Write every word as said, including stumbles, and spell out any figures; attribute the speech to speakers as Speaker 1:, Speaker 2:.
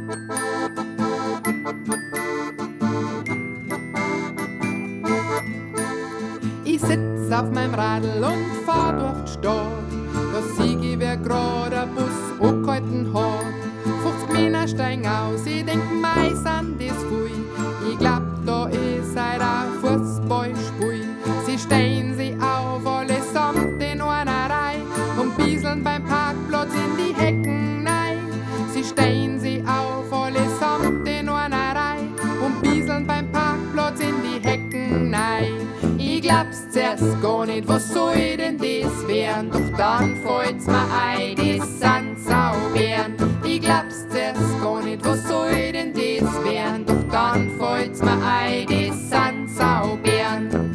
Speaker 1: Ich sitz auf meinem Radl und fahr durch die Stadt. Da sieg ich, wer grad ein Bus angehalten hat. fünfzig Männer steigen aus, ich denk, mei, sind das viel. Ich glaub, da ist halt ein Fußballspiel. Sie stehen sie auf, allesamt in einer Reihe und bieseln beim Parkplatz in die Hecken rein. Sie stehen sie auf, allesamt in einer Reihe und bieseln beim Parkplatz in die Hecken rein. Ich glaub's zuerst gar nicht, was soll denn das werden? Doch dann fällt's mir ein, das sind Saubären. Ich glaub's zuerst gar nicht, was soll denn das werden? Doch dann fällt's mir ein, das sind Saubären.